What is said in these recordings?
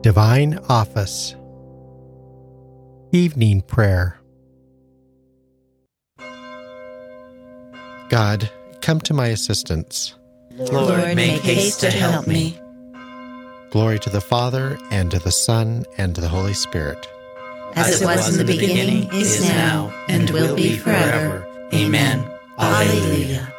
Divine Office. Evening Prayer. God, come to my assistance. Lord, make haste to help me. Glory to the Father, and to the Son, and to the Holy Spirit. As it was in the beginning, is now, and will be forever. Amen. Alleluia.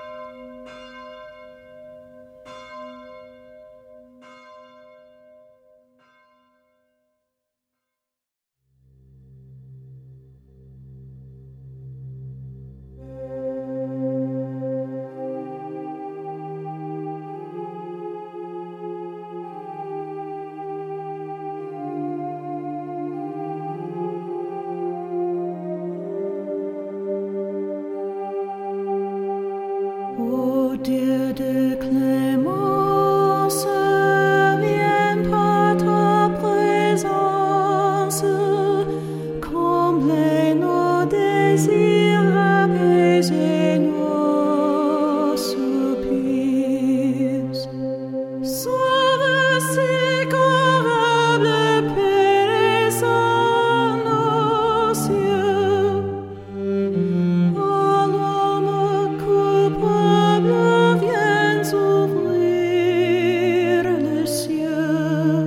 Ô Dieu de clémence, viens par ta présence, comblez nos désirs, apaisez nos soupirs. Sauve ces corps périssants nos cieux. Ô l'homme coupable, viens ouvrir les cieux.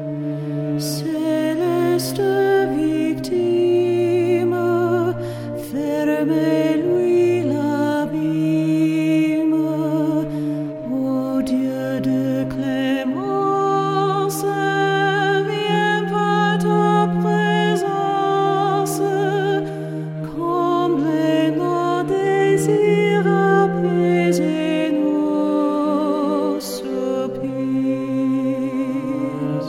Céleste victime, fermez-lui l'abîme. Ô Dieu de clémence, viens par ta présence, comblez nos désirs, apaisez nos soupirs.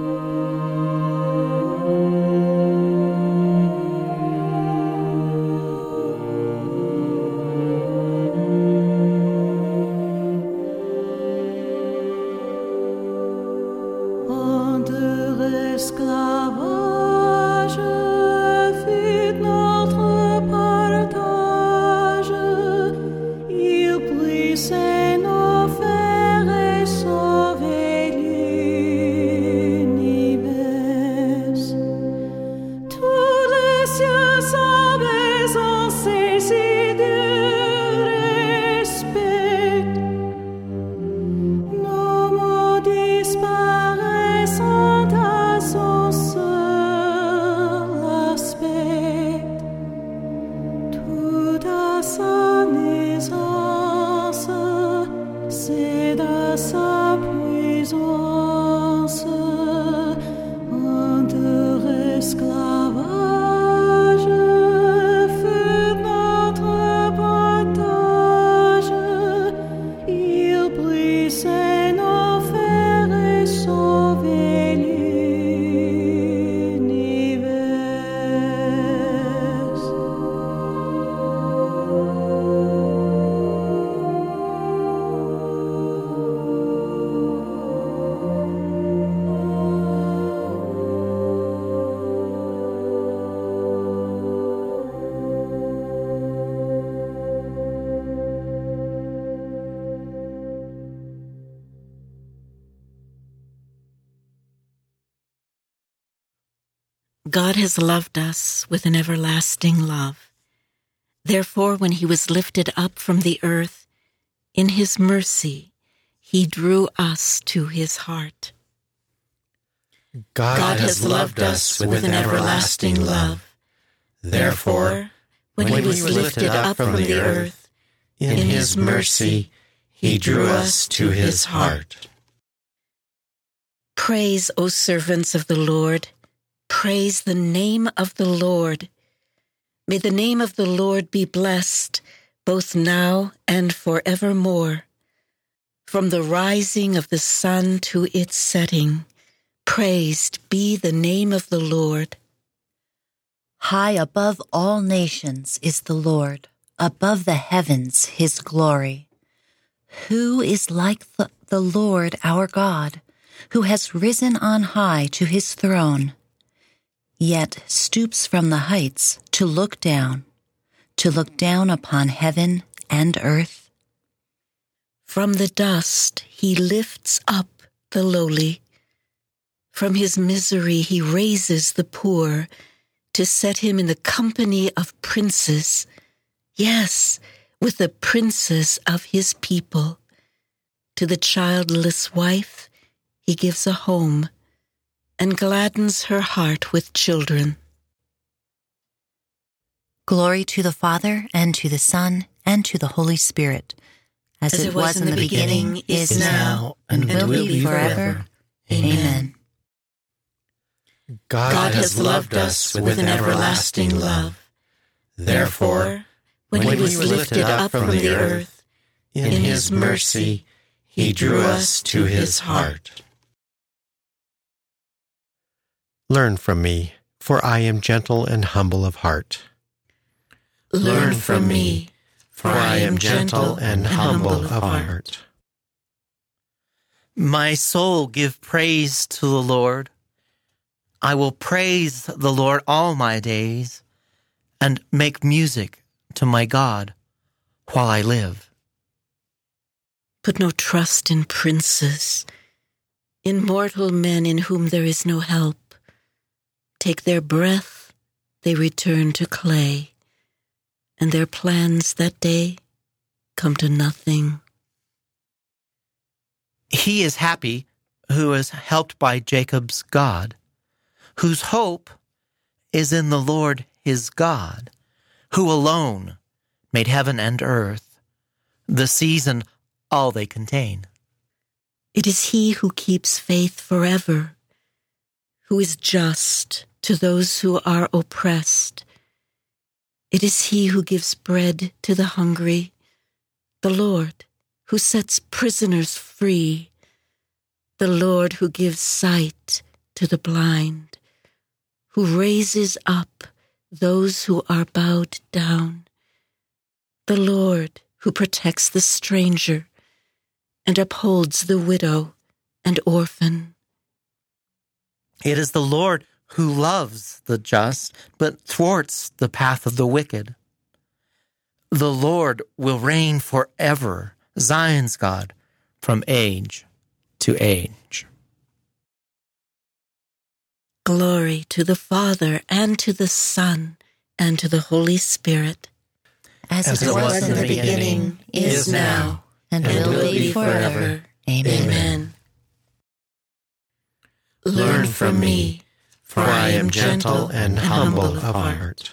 En de esclavage fut notre partage. Il brisait nos fers et sauvait l'univers. Tous les cieux s'abaissent, saisis du respect. Nos mots disparaissant à son seul aspect. Tout à sa naissance, c'est à sa puissance. En de esclavage fut notre partage. Il brisait nos fers et sauvait l'univers. God has loved us with an everlasting love. Therefore, when he was lifted up from the earth, in his mercy, he drew us to his heart. God has loved us with an everlasting love. Therefore, when he was lifted up from the earth, in his mercy, he drew us to his heart. Praise, O servants of the Lord. Praise the name of the Lord. May the name of the Lord be blessed, both now and forevermore. From the rising of the sun to its setting, praised be the name of the Lord. High above all nations is the Lord, above the heavens his glory. Who is like the Lord our God, who has risen on high to his throne, yet stoops from the heights to look down upon heaven and earth? From the dust he lifts up the lowly. From his misery he raises the poor to set him in the company of princes. Yes, with the princes of his people. To the childless wife he gives a home and gladdens her heart with children. Glory to the Father, and to the Son, and to the Holy Spirit, as it was in the beginning, is now, and will be forever. Amen. God has loved us with an everlasting love. Therefore, when he was lifted up from the earth, in his mercy he drew us to his heart. Learn from me, for I am gentle and humble of heart. Learn from me, for I am gentle and humble of heart. My soul, give praise to the Lord. I will praise the Lord all my days, and make music to my God while I live. Put no trust in princes, in mortal men in whom there is no help. Take their breath, they return to clay, and their plans that day come to nothing. He is happy who is helped by Jacob's God, whose hope is in the Lord his God, who alone made heaven and earth, the seas and all they contain. It is he who keeps faith forever, who is just to those who are oppressed. It is he who gives bread to the hungry, the Lord who sets prisoners free, the Lord who gives sight to the blind, who raises up those who are bowed down, the Lord who protects the stranger and upholds the widow and orphan. It is the Lord who loves the just, but thwarts the path of the wicked. The Lord will reign forever, Zion's God, from age to age. Glory to the Father, and to the Son, and to the Holy Spirit. As it was in the beginning, is now, and will be forever. Amen. Learn from me, for I am gentle and humble of heart.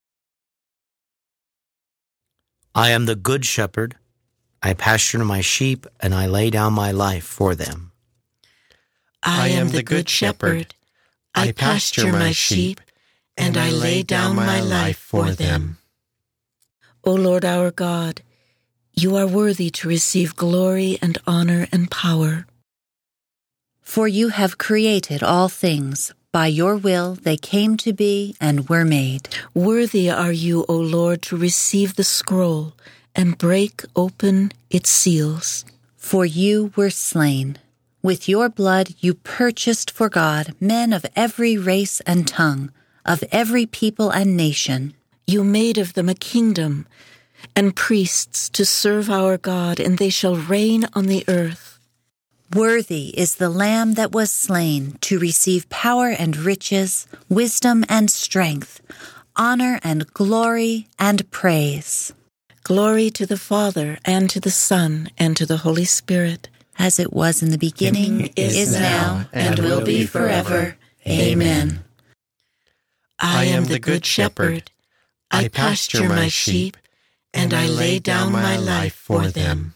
I am the good shepherd. I pasture my sheep, and I lay down my life for them. I am the good shepherd. I pasture my sheep, and I lay down my life for them. O Lord our God, you are worthy to receive glory and honor and power. For you have created all things. By your will they came to be and were made. Worthy are you, O Lord, to receive the scroll and break open its seals. For you were slain. With your blood you purchased for God men of every race and tongue, of every people and nation. You made of them a kingdom and priests to serve our God, and they shall reign on the earth. Worthy is the Lamb that was slain to receive power and riches, wisdom and strength, honor and glory and praise. Glory to the Father, and to the Son, and to the Holy Spirit. As it was in the beginning, is now, and will be forever. Amen. I am the good shepherd. I pasture my sheep, and I lay down my life for them.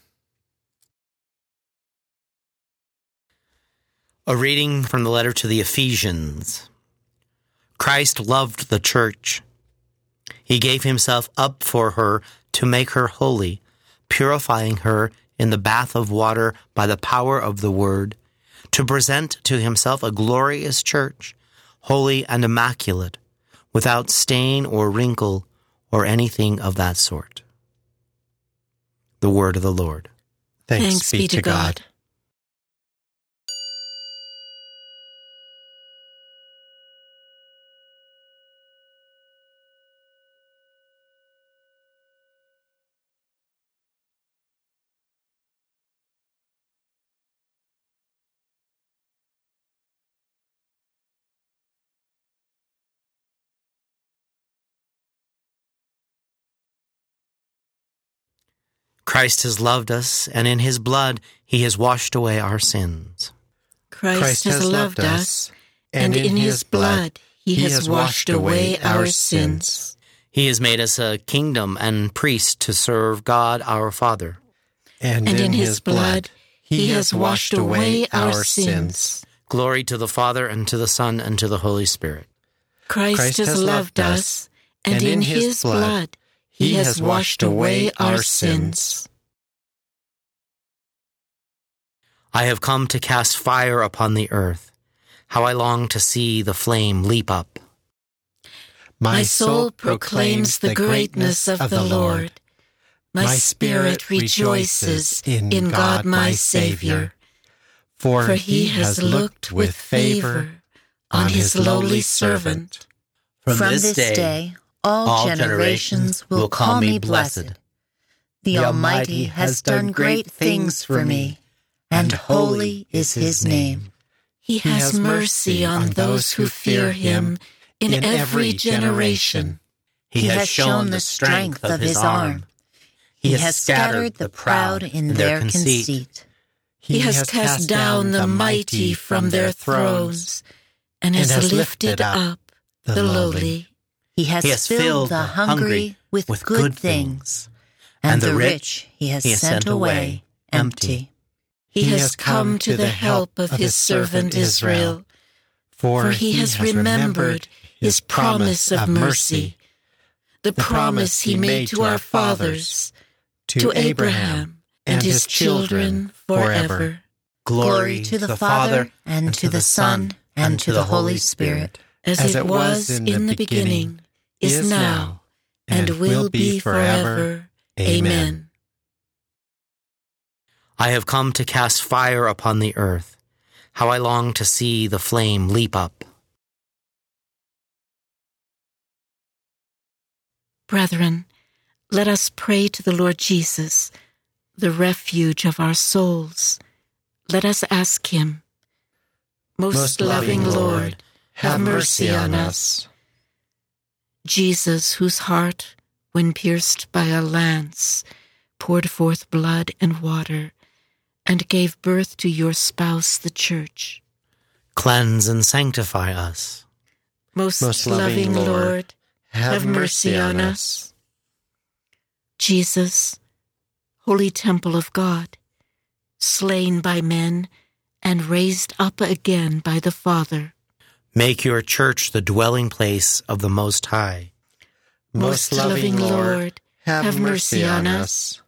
A reading from the letter to the Ephesians. Christ loved the church. He gave himself up for her to make her holy, purifying her in the bath of water by the power of the word, to present to himself a glorious church, holy and immaculate, without stain or wrinkle or anything of that sort. The word of the Lord. Thanks be to God. Christ has loved us, and in his blood he has washed away our sins. Christ has loved us, and in his blood he has washed away our sins. He has made us a kingdom and priests to serve God our Father. And in his blood he has washed away our sins. Glory to the Father, and to the Son, and to the Holy Spirit. Christ has loved us, and in his blood he has washed away our sins. I have come to cast fire upon the earth. How I long to see the flame leap up. My soul proclaims the greatness of the Lord. My spirit rejoices in God my Savior, for he has looked with favor on his lowly servant. From this day, all generations will call me blessed. The Almighty has done great things for me, and holy is his name. He has mercy on those who fear him in every generation. He has shown the strength of his arm. He has scattered the proud in their conceit. He has cast down the mighty from their thrones, and has lifted up the lowly. He has filled the hungry with good things, and the rich he has sent away empty. He has come to the help of his servant Israel, for he has remembered his promise of mercy, the promise he made to our fathers, to Abraham and his children forever. Glory to the Father, and to the Son, and to the Holy Spirit, as it was in the beginning, is now, and will be forever. Amen. I have come to cast fire upon the earth. How I long to see the flame leap up. Brethren, let us pray to the Lord Jesus, the refuge of our souls. Let us ask him, Most loving Lord, have mercy on us. Jesus, whose heart, when pierced by a lance, poured forth blood and water, and gave birth to your spouse, the Church. Cleanse and sanctify us. Most loving Lord, have mercy on us. Jesus, holy temple of God, slain by men and raised up again by the Father. Make your church the dwelling place of the Most High. Most loving Lord, have mercy on us.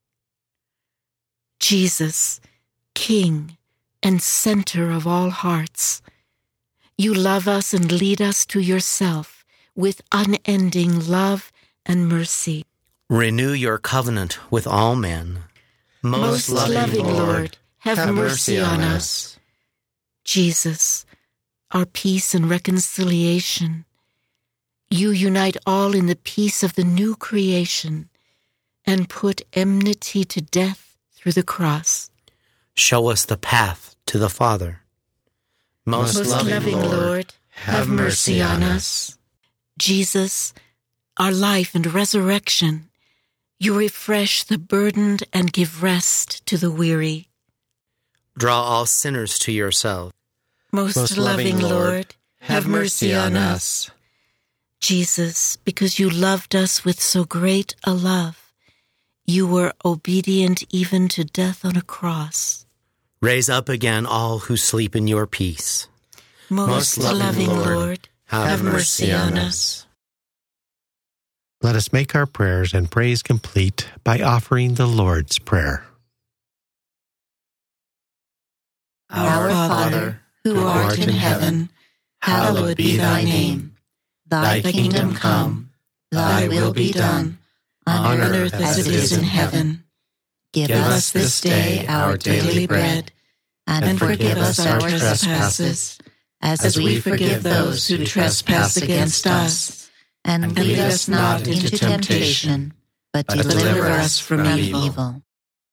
Jesus, King and center of all hearts, you love us and lead us to yourself with unending love and mercy. Renew your covenant with all men. Most loving Lord, have mercy on us. Jesus, our peace and reconciliation, you unite all in the peace of the new creation and put enmity to death through the cross. Show us the path to the Father. Most loving Lord, have mercy on us. Jesus, our life and resurrection, you refresh the burdened and give rest to the weary. Draw all sinners to yourself. Most loving Lord, have mercy on us. Jesus, because you loved us with so great a love, you were obedient even to death on a cross. Raise up again all who sleep in your peace. Most loving Lord, have mercy on us. Let us make our prayers and praise complete by offering the Lord's Prayer. Our Father, who art in heaven, hallowed be thy name. Thy kingdom come, thy will be done, on earth as it is in heaven. Give us this day our daily bread, and forgive us our trespasses, as we forgive those who trespass against us. And lead us not into temptation, but deliver us from evil.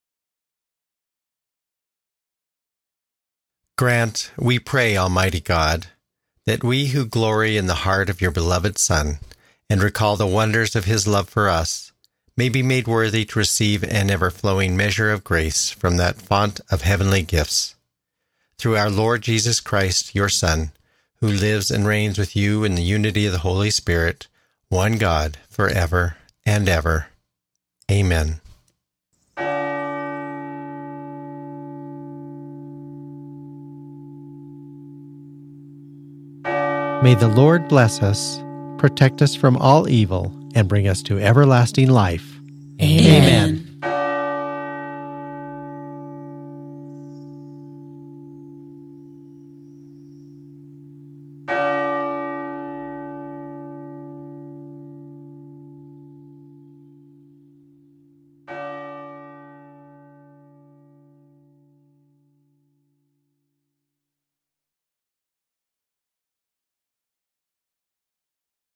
Grant, we pray, Almighty God, that we who glory in the heart of your beloved Son and recall the wonders of his love for us may be made worthy to receive an ever-flowing measure of grace from that font of heavenly gifts. Through our Lord Jesus Christ, your Son, who lives and reigns with you in the unity of the Holy Spirit, one God, forever and ever. Amen. May the Lord bless us, protect us from all evil, and bring us to everlasting life. Amen.